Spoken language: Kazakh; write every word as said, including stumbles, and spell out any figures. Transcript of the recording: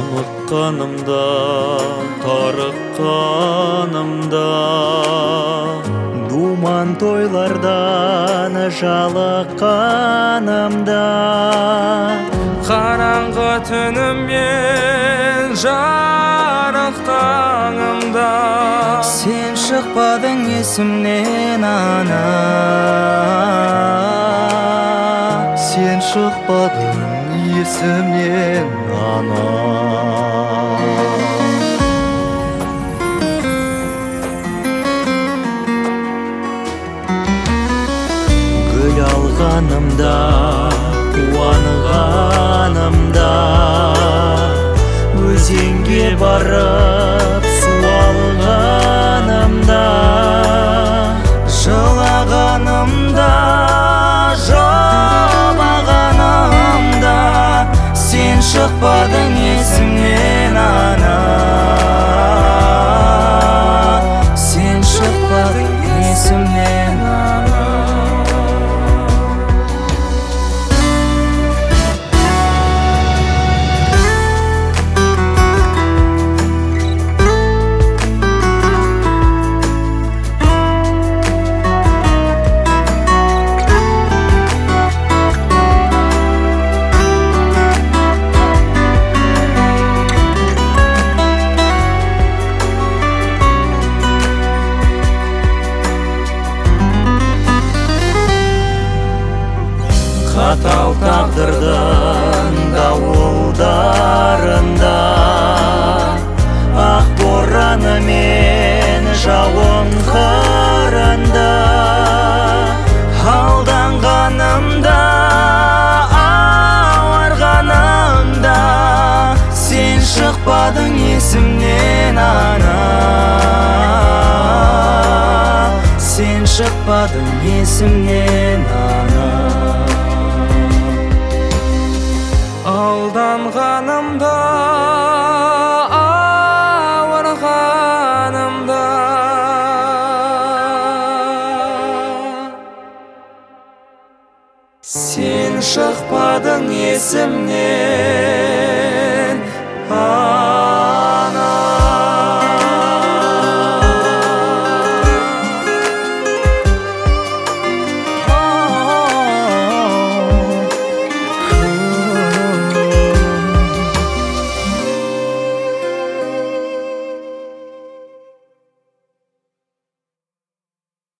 ұмытқанымда, тарыққанымда, думан тойлардан жалыққанымда, қараңғы түніммен жарық таңымда, сен шықпадың есімнен, ана. Сен шықпадың есімнен, ана. Гүл алғанымда, қуанғанымда, өзенге барып су алғанымда, жылағанымда, жылағанымда, сен шықпадың есімнен, ана. Сен шықпадың есімнен, ана. Қатал тағдырдың дауылдарында, ақ бораны мен жауын қырында, алданғанымда, ауырғанымда, сен шықпадың есімнен, ана. Сен шықпадың есімнен, ана. алданғанымда, ауырғанымда, сен шықпадың есімнен.